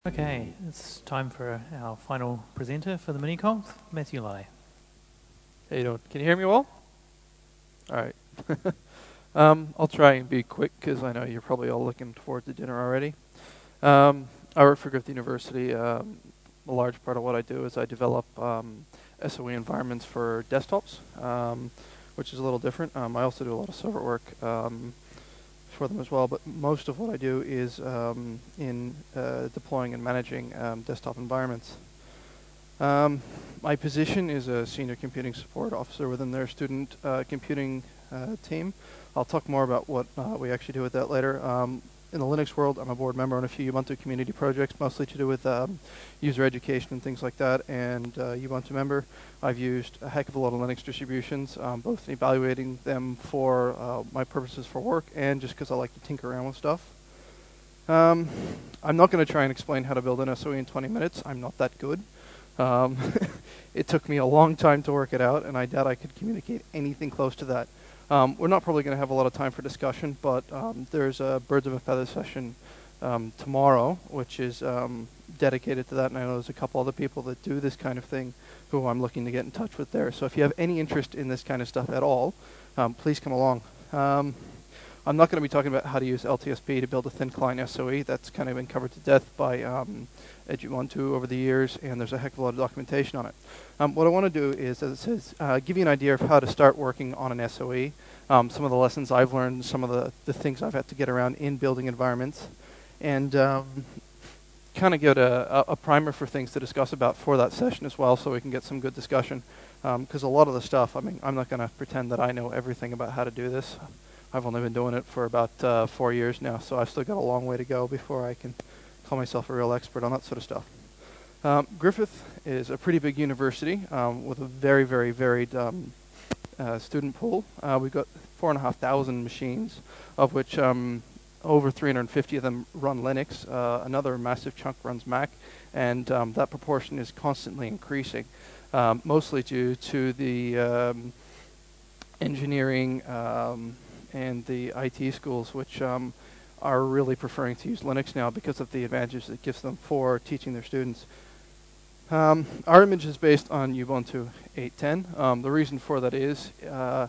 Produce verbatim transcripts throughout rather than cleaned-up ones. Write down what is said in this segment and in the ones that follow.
Okay, it's time for our final presenter for the mini-conf, Matthew Lai. How you doing? Can you hear me well? All right. um, I'll try and be quick because I know you're probably all looking forward to dinner already. Um, I work for Griffith University. Um, a large part of what I do is I develop um, S O E environments for desktops, um, which is a little different. Um, I also do a lot of server work um, for them as well, but most of what I do is um, in uh, deploying and managing um, desktop environments. Um, my position is a senior computing support officer within their student uh, computing uh, team. I'll talk more about what uh, we actually do with that later. Um, in the Linux world, I'm a board member on a few Ubuntu community projects, mostly to do with um, user education and things like that, and uh, Ubuntu member. I've used a heck of a lot of Linux distributions, um, both evaluating them for uh, my purposes for work and just because I like to tinker around with stuff. Um, I'm not going to try and explain how to build an S O E in twenty minutes. I'm not that good. Um, it took me a long time to work it out, and I doubt I could communicate anything close to that. Um, we're not probably going to have a lot of time for discussion, but um, there's a Birds of a Feather session um, tomorrow, which is um, dedicated to that, and I know there's a couple other people that do this kind of thing who I'm looking to get in touch with there. So if you have any interest in this kind of stuff at all, um, please come along. Um, I'm not going to be talking about how to use L T S P to build a thin client S O E. That's kind of been covered to death by um, Edubuntu over the years, and there's a heck of a lot of documentation on it. Um, what I want to do is, as it says, uh, give you an idea of how to start working on an S O E, um, some of the lessons I've learned, some of the, the things I've had to get around in building environments, and um, kind of get a, a primer for things to discuss about for that session as well, so we can get some good discussion. Because um, a lot of the stuff, I mean, I'm not going to pretend that I know everything about how to do this. I've only been doing it for about uh, four years now, so I've still got a long way to go before I can call myself a real expert on that sort of stuff. Um, Griffith is a pretty big university um, with a very, very varied um, uh, student pool. Uh, we've got four and a half thousand machines, of which um, over three hundred fifty of them run Linux. Uh, another massive chunk runs Mac, and um, that proportion is constantly increasing, um, mostly due to the um, engineering um, and the I T schools, which um, are really preferring to use Linux now because of the advantages it gives them for teaching their students. Um, our image is based on Ubuntu eight ten. Um, the reason for that is uh,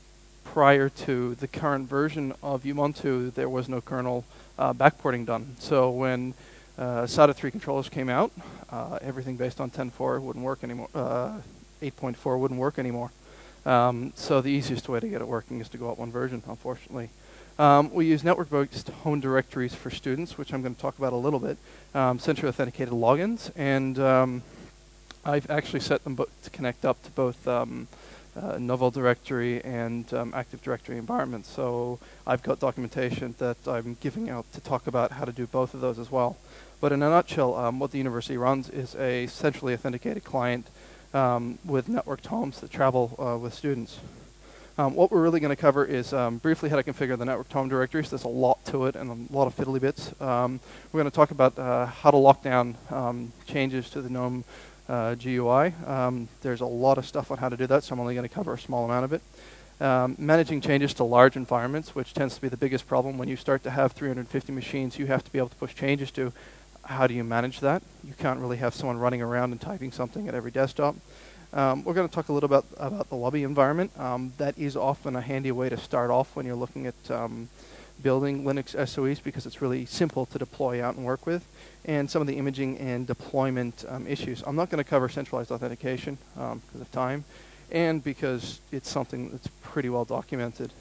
prior to the current version of Ubuntu, there was no kernel uh, backporting done. So when uh, SATA three controllers came out, uh, everything based on ten point four wouldn't work anymore. Uh, eight point four wouldn't work anymore. Um, so the easiest way to get it working is to go up one version, unfortunately. Um, we use network-based home directories for students, which I'm going to talk about a little bit, um, centrally authenticated logins, and um, I've actually set them to connect up to both um, uh, Novel Directory and um, Active Directory environments. So I've got documentation that I'm giving out to talk about how to do both of those as well. But in a nutshell, um, what the university runs is a centrally authenticated client Um, with networked homes that travel uh, with students. Um, what we're really going to cover is um, briefly how to configure the networked home directories. There's a lot to it and a lot of fiddly bits. Um, we're going to talk about uh, how to lock down um, changes to the GNOME uh, G U I. Um, there's a lot of stuff on how to do that, so I'm only going to cover a small amount of it. Um, managing changes to large environments, which tends to be the biggest problem. When you start to have three hundred fifty machines, you have to be able to push changes to. How do you manage that? You can't really have someone running around and typing something at every desktop. Um, we're going to talk a little bit about, about the lobby environment. Um, that is often a handy way to start off when you're looking at um, building Linux S O Es because it's really simple to deploy out and work with, and some of the imaging and deployment um, issues. I'm not going to cover centralized authentication um, because of time and because it's something that's pretty well documented.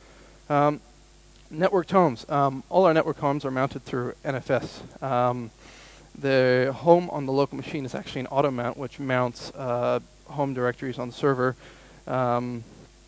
Um, Networked homes. Um, all our network homes are mounted through N F S. Um, the home on the local machine is actually an auto mount, which mounts uh, home directories on the server. Um,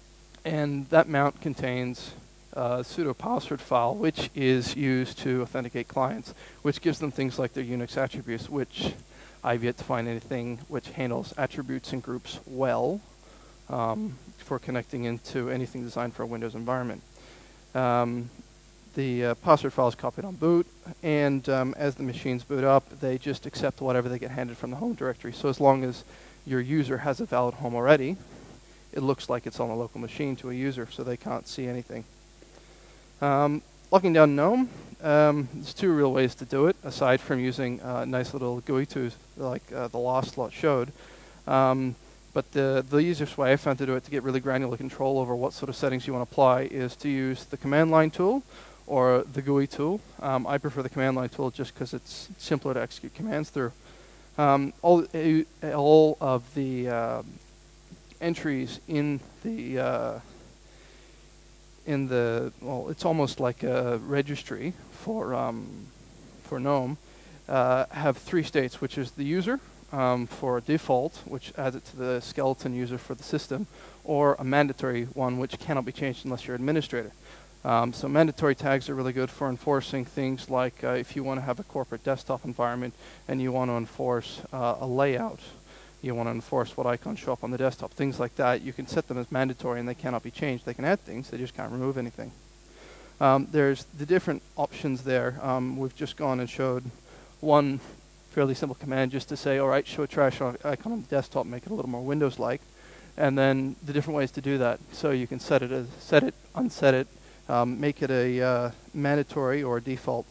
and that mount contains a sudo password file, which is used to authenticate clients, which gives them things like their Unix attributes, which I've yet to find anything which handles attributes and groups well um, for connecting into anything designed for a Windows environment. Um, the uh, password file is copied on boot, and um, as the machines boot up, they just accept whatever they get handed from the home directory. So as long as your user has a valid home already, it looks like it's on a local machine to a user, so they can't see anything. Um, locking down GNOME, um, there's two real ways to do it, aside from using a nice little G U I tools like uh, the last lot showed. Um, but the, the easiest way I found to do it to get really granular control over what sort of settings you want to apply is to use the command line tool or the G U I tool. Um, I prefer the command line tool just because it's simpler to execute commands through. Um, all, uh, all of the uh, entries in the uh, in the well, it's almost like a registry for um, for GNOME. Uh, have three states, which is the user um, for default, which adds it to the skeleton user for the system, or a mandatory one, which cannot be changed unless you're administrator. Um, so mandatory tags are really good for enforcing things like uh, if you want to have a corporate desktop environment and you want to enforce uh, a layout, you want to enforce what icons show up on the desktop, things like that. You can set them as mandatory and they cannot be changed. They can add things, they just can't remove anything. Um, there's the different options there. Um, we've just gone and showed one fairly simple command just to say, all right, show a trash icon on the desktop, make it a little more Windows-like, and then the different ways to do that. So you can set it as set it, unset it, um, make it a uh, mandatory or a default.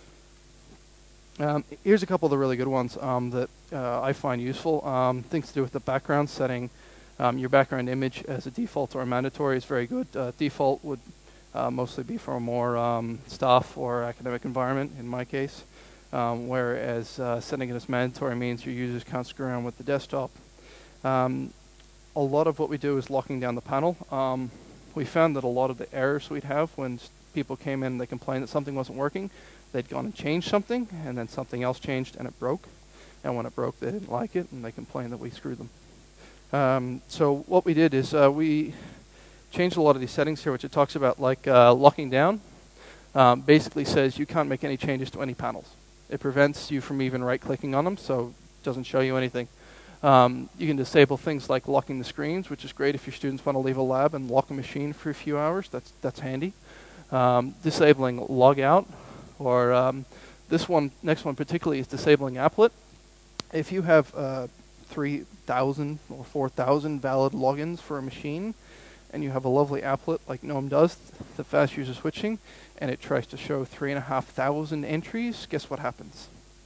Um, here's a couple of the really good ones um, that uh, I find useful. Um, things to do with the background setting. Um, your background image as a default or a mandatory is very good. Uh, default would uh, mostly be for a more um, staff or academic environment in my case. Um, whereas uh, setting it as mandatory means your users can't screw around with the desktop. Um, a lot of what we do is locking down the panel. Um, we found that a lot of the errors we'd have when people came in and they complained that something wasn't working, they'd gone and changed something, and then something else changed and it broke. And when it broke, they didn't like it, and they complained that we screwed them. Um, so what we did is uh, we changed a lot of these settings here, which it talks about, like uh, locking down. Um, basically says you can't make any changes to any panels. It prevents you from even right-clicking on them, so it doesn't show you anything. Um, you can disable things like locking the screens, which is great if your students want to leave a lab and lock a machine for a few hours. That's that's handy. Um, disabling logout, or um, this one, next one particularly, is disabling applet. If you have uh, three thousand or four thousand valid logins for a machine, and you have a lovely applet like GNOME does, the fast user switching, and it tries to show three and a half thousand entries, guess what happens?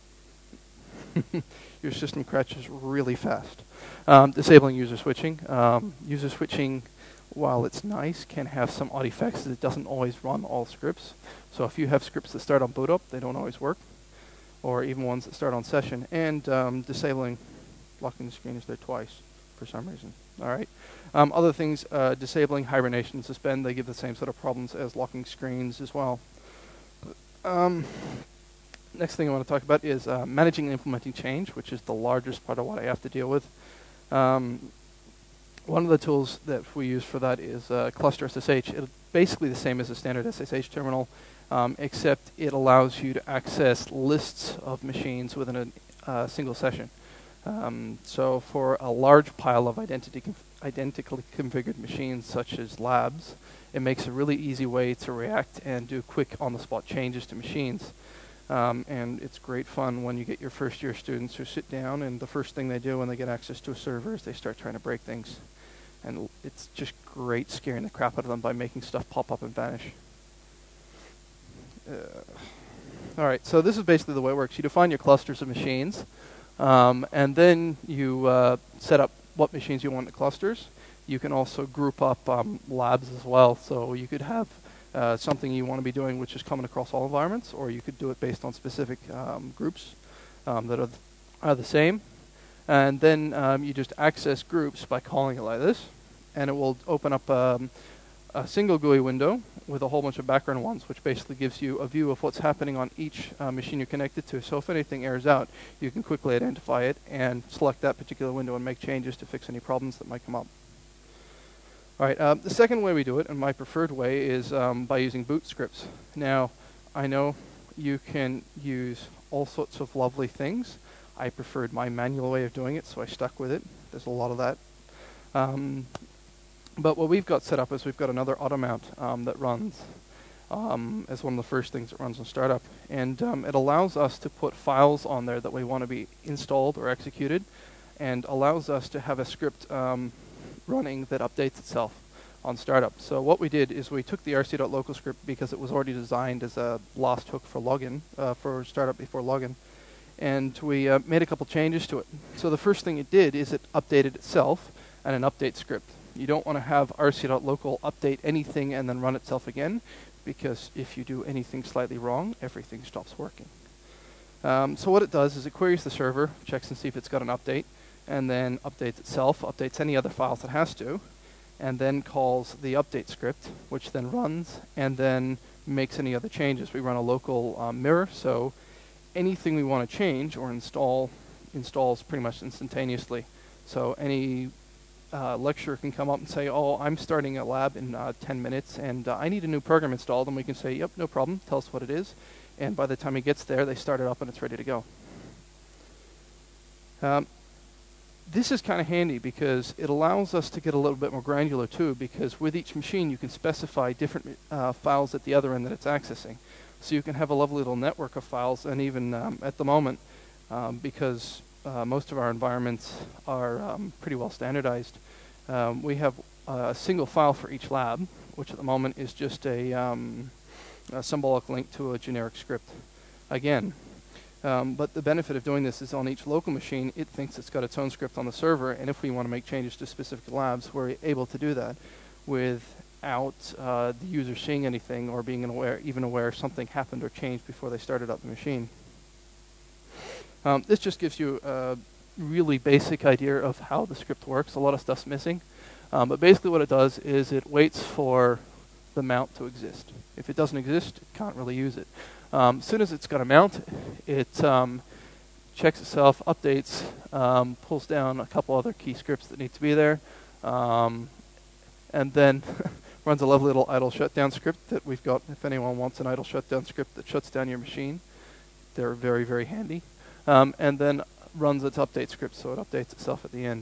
Your system crashes really fast. Um, disabling user switching. Um, user switching, while it's nice, can have some odd effects. It doesn't always run all scripts. So if you have scripts that start on boot up, they don't always work, or even ones that start on session. And um, disabling locking the screen is there twice for some reason. All right. Um, other things, uh, disabling hibernation and suspend, they give the same sort of problems as locking screens as well. Um, next thing I want to talk about is uh, managing and implementing change, which is the largest part of what I have to deal with. Um, one of the tools that we use for that is uh, Cluster S S H. It's basically the same as a standard S S H terminal, um, except it allows you to access lists of machines within a uh, single session. Um, so for a large pile of identity conf identically configured machines, such as labs, it makes a really easy way to react and do quick on-the-spot changes to machines. Um, and it's great fun when you get your first-year students who sit down, and the first thing they do when they get access to a server is they start trying to break things. And it's just great scaring the crap out of them by making stuff pop up and vanish. Uh, all right, so this is basically the way it works. You define your clusters of machines. Um, and then you uh, set up what machines you want in the clusters. You can also group up um, labs as well. So you could have uh, something you want to be doing which is common across all environments, or you could do it based on specific um, groups um, that are, th are the same. And then um, you just access groups by calling it like this, and it will open up um, a single G U I window with a whole bunch of background ones, which basically gives you a view of what's happening on each uh, machine you're connected to. So if anything errors out, you can quickly identify it and select that particular window and make changes to fix any problems that might come up. All right, uh, the second way we do it, and my preferred way, is um, by using boot scripts. Now, I know you can use all sorts of lovely things. I preferred my manual way of doing it, so I stuck with it. There's a lot of that. Um, But what we've got set up is we've got another automount um, that runs um, as one of the first things that runs on startup. And um, it allows us to put files on there that we want to be installed or executed, and allows us to have a script um, running that updates itself on startup. So what we did is we took the rc.local script because it was already designed as a last hook for login, uh, for startup before login, and we uh, made a couple changes to it. So the first thing it did is it updated itself and an update script. You don't want to have rc.local update anything and then run itself again, because if you do anything slightly wrong, everything stops working. Um, so what it does is it queries the server, checks and see if it's got an update, and then updates itself, updates any other files it has to, and then calls the update script, which then runs and then makes any other changes. We run a local um, mirror, so anything we want to change or install installs pretty much instantaneously. So any uh, lecturer can come up and say, oh, I'm starting a lab in uh, ten minutes and uh, I need a new program installed, and we can say, yep, no problem, tell us what it is. And by the time he gets there, they start it up and it's ready to go. Um, This is kind of handy because it allows us to get a little bit more granular too, because with each machine you can specify different uh, files at the other end that it's accessing. So you can have a lovely little network of files, and even um, at the moment, um, because uh, most of our environments are um, pretty well standardized, um, we have a single file for each lab, which at the moment is just a, um, a symbolic link to a generic script. Again, Um, but the benefit of doing this is on each local machine, it thinks it's got its own script on the server, and if we want to make changes to specific labs, we're able to do that without uh, the user seeing anything or being aware, even aware something happened or changed before they started up the machine. Um, this just gives you a really basic idea of how the script works. A lot of stuff's missing, um, but basically what it does is it waits for the mount to exist. If it doesn't exist, it can't really use it. Um, as soon as it's got a mount, it um, checks itself, updates, um, pulls down a couple other key scripts that need to be there, um, and then runs a lovely little idle shutdown script that we've got. If anyone wants an idle shutdown script that shuts down your machine, they're very, very handy. Um, and then runs its update script, so it updates itself at the end.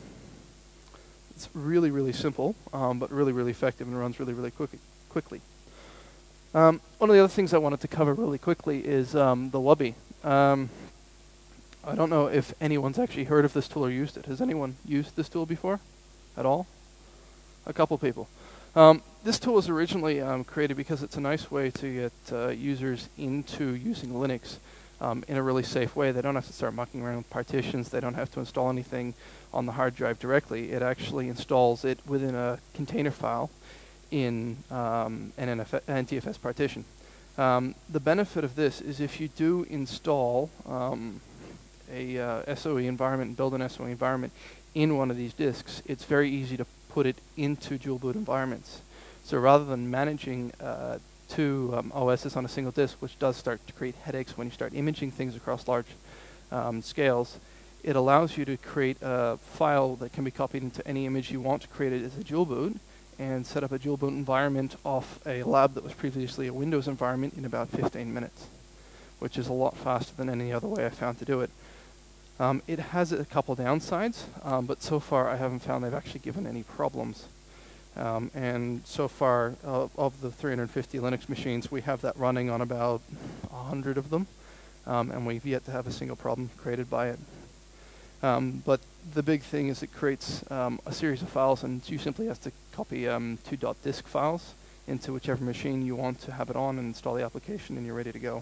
It's really, really simple, um, but really, really effective, and runs really, really quickly. quickly. Um, one of the other things I wanted to cover really quickly is um, the Wubby. Um, I don't know if anyone's actually heard of this tool or used it. Has anyone used this tool before at all? A couple people. Um, this tool was originally um, created because it's a nice way to get uh, users into using Linux um, in a really safe way. They don't have to start mucking around with partitions. They don't have to install anything on the hard drive directly. It actually installs it within a container file in um, an N T F S partition. Um, the benefit of this is if you do install um, a uh, S O E environment and build an S O E environment in one of these disks, it's very easy to put it into dual boot environments. So rather than managing uh, two um, O Ss on a single disk, which does start to create headaches when you start imaging things across large um, scales, it allows you to create a file that can be copied into any image you want to create it as a dual boot, and set up a dual boot environment off a lab that was previously a Windows environment in about fifteen minutes, which is a lot faster than any other way I found to do it. Um, it has a couple downsides, um, but so far I haven't found they've actually given any problems. Um, and so far, uh, of the three hundred fifty Linux machines, we have that running on about one hundred of them, um, and we've yet to have a single problem created by it. Um, but the big thing is it creates um, a series of files, and you simply have to copy um, two .disk files into whichever machine you want to have it on and install the application, and you're ready to go.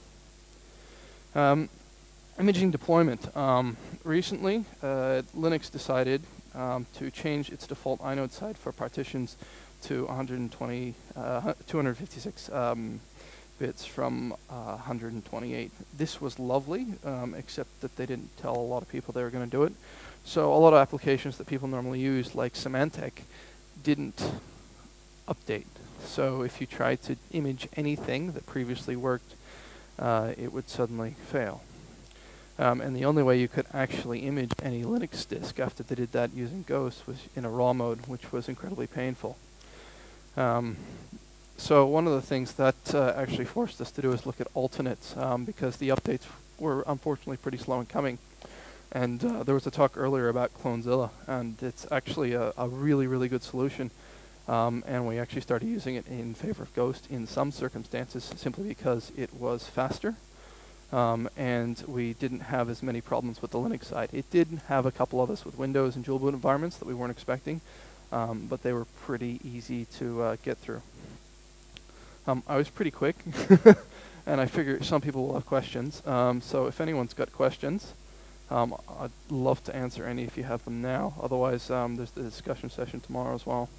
Um, imaging deployment. Um, recently, uh, Linux decided um, to change its default inode side for partitions to one hundred twenty, uh, two hundred fifty-six um, bits from uh, one hundred twenty-eight. This was lovely, um, except that they didn't tell a lot of people they were going to do it. So a lot of applications that people normally use, like Symantec, didn't update. So if you tried to image anything that previously worked, uh, it would suddenly fail. Um, and the only way you could actually image any Linux disk after they did that using Ghost was in a RAW mode, which was incredibly painful. Um, So one of the things that uh, actually forced us to do is look at alternates, um, because the updates were unfortunately pretty slow in coming. And uh, there was a talk earlier about Clonezilla, and it's actually a, a really, really good solution. Um, and we actually started using it in favor of Ghost in some circumstances, simply because it was faster, um, and we didn't have as many problems with the Linux side. It did have a couple of us with Windows and dual boot environments that we weren't expecting. um, but they were pretty easy to uh, get through. Um, I was pretty quick, and I figure some people will have questions. Um, so if anyone's got questions, um, I'd love to answer any if you have them now. Otherwise, um, there's the discussion session tomorrow as well.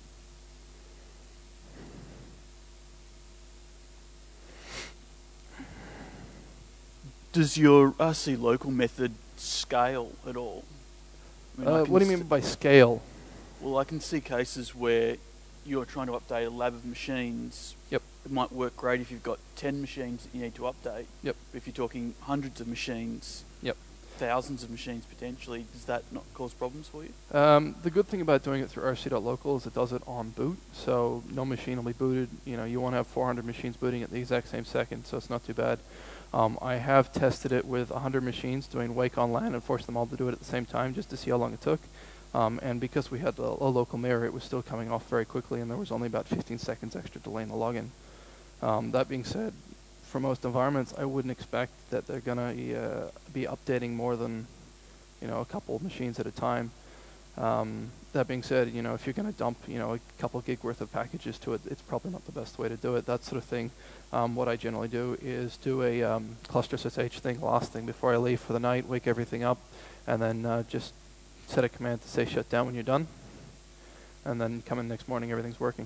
Does your R C local method scale at all? I mean, I Uh, can what do you s- mean by scale? Well, I can see cases where you're trying to update a lab of machines. Yep. It might work great if you've got ten machines that you need to update. Yep. But if you're talking hundreds of machines, Yep. thousands of machines potentially, does that not cause problems for you? Um, the good thing about doing it through R C dot local is it does it on boot, so no machine will be booted. You know, you won't have four hundred machines booting at the exact same second, so it's not too bad. Um, I have tested it with one hundred machines doing Wake on LAN and forced them all to do it at the same time just to see how long it took. Um, and because we had a, a local mirror, it was still coming off very quickly, and there was only about fifteen seconds extra delay in the login. Um, that being said, for most environments, I wouldn't expect that they're going to uh, be updating more than, you know, a couple of machines at a time. Um, that being said, you know, if you're going to dump, you know, a couple gig worth of packages to it, it's probably not the best way to do it. That sort of thing. Um, what I generally do is do a um, cluster S S H thing, last thing before I leave for the night, wake everything up, and then uh, just set a command to say shut down when you're done, and then come in next morning, everything's working.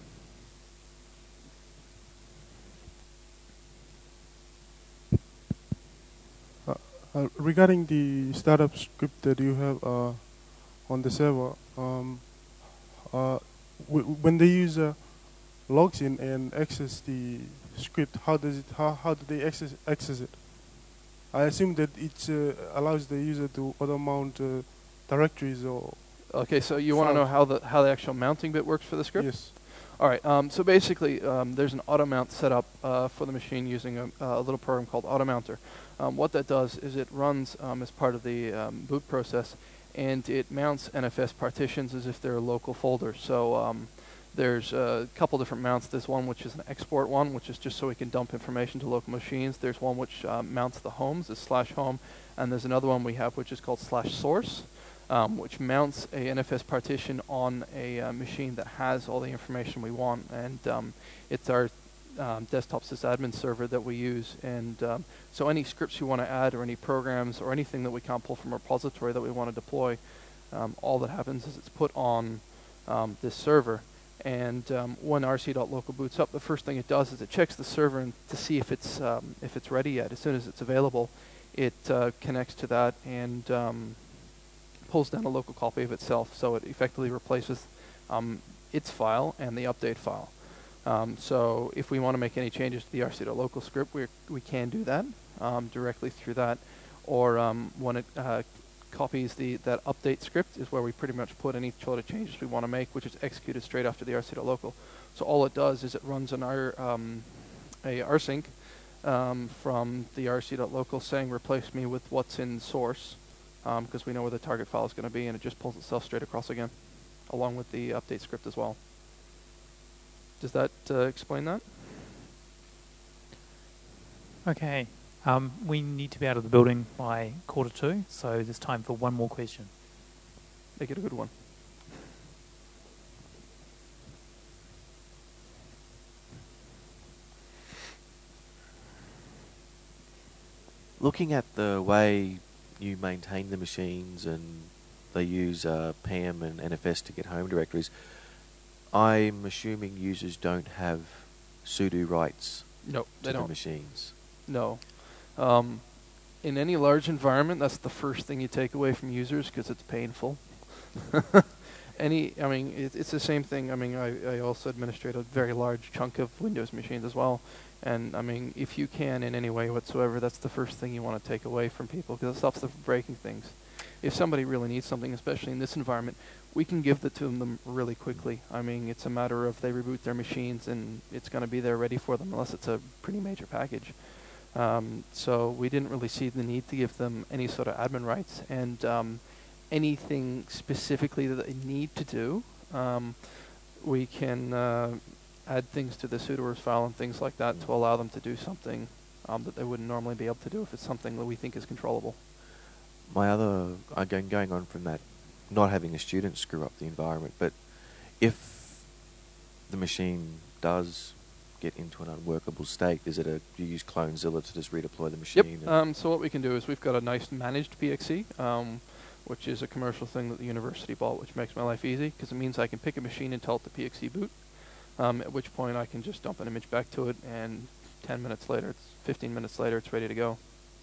Uh, uh, regarding the startup script that you have uh, on the server, um, uh, w when the user logs in and access the script, how does it? How how do they access access it? I assume that it uh, allows the user to auto mount uh, directories or. Okay, so you want to know Files. how the how the actual mounting bit works for the script? Yes. All right. Um, so basically, um, there's an auto mount set up uh, for the machine using a, a little program called AutoMounter. Um, what that does is it runs um, as part of the um, boot process, and it mounts N F S partitions as if they're local folders. So um, there's a couple different mounts. There's one which is an export one, which is just so we can dump information to local machines. There's one which uh, mounts the homes, is slash home, and there's another one we have which is called slash source. Um, which mounts a N F S partition on a uh, machine that has all the information we want, and um, it's our um, desktop sysadmin server that we use. And um, so any scripts you want to add, or any programs, or anything that we can't pull from a repository that we want to deploy, um, all that happens is it's put on um, this server. And um, when R C dot local boots up, the first thing it does is it checks the server and to see if it's um, if it's ready yet. As soon as it's available, it uh, connects to that and um, pulls down a local copy of itself, so it effectively replaces um, its file and the update file. Um, so if we want to make any changes to the R C dot local script, we we can do that um, directly through that, or um, when it uh, copies the that update script is where we pretty much put any sort of changes we want to make, which is executed straight after the R C dot local. So all it does is it runs an R, um, a rsync um, from the R C dot local saying replace me with what's in source, because um, we know where the target file is going to be, and it just pulls itself straight across again, along with the update script as well. Does that uh, explain that? Okay. Um, we need to be out of the building by quarter two, so there's time for one more question. Make it a good one. Looking at the way you maintain the machines and they use uh, P A M and N F S to get home directories, I'm assuming users don't have sudo rights No, to they the don't. machines. No. Um, in any large environment, that's the first thing you take away from users because it's painful. Any, I mean, it, it's the same thing. I mean, I, I also administrate a very large chunk of Windows machines as well. And, I mean, if you can in any way whatsoever, that's the first thing you want to take away from people because it stops them from breaking things. If somebody really needs something, especially in this environment, we can give it to them really quickly. I mean, it's a matter of they reboot their machines and it's going to be there ready for them unless it's a pretty major package. Um, so we didn't really see the need to give them any sort of admin rights. And um, anything specifically that they need to do, um, we can uh, add things to the sudoers file and things like that to allow them to do something um, that they wouldn't normally be able to do if it's something that we think is controllable. My other, again, going on from that, not having a student screw up the environment, but if the machine does get into an unworkable state, is it a you use CloneZilla to just redeploy the machine? Yep. and- Um, so what we can do is we've got a nice managed P X E, um, which is a commercial thing that the university bought, which makes my life easy because it means I can pick a machine and tell it to P X E boot. Um, at which point I can just dump an image back to it, and ten minutes later, it's fifteen minutes later, it's ready to go.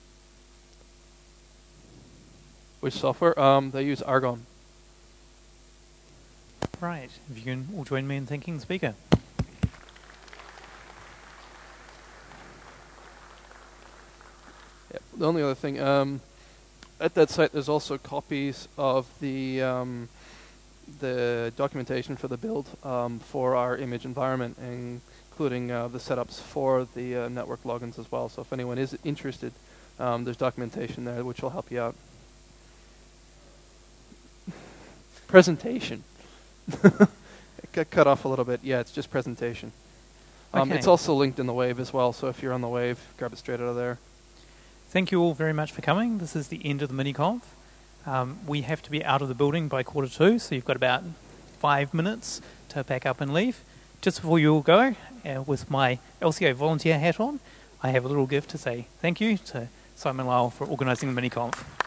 Which software? Um, they use Argon. Right. If you can all join me in thanking the speaker. Yep. The only other thing, um, at that site, there's also copies of the um, the documentation for the build um, for our image environment, including uh, the setups for the uh, network logins as well. So if anyone is interested, um, there's documentation there which will help you out. Presentation. It got cut off a little bit. Yeah, it's just presentation. Um, Okay. It's also linked in the Wave as well, so if you're on the Wave, grab it straight out of there. Thank you all very much for coming. This is the end of the mini-conf. Um, we have to be out of the building by quarter two, so you've got about five minutes to pack up and leave. Just before you all go, uh, with my L C O volunteer hat on, I have a little gift to say thank you to Simon Lyle for organising the mini-conf.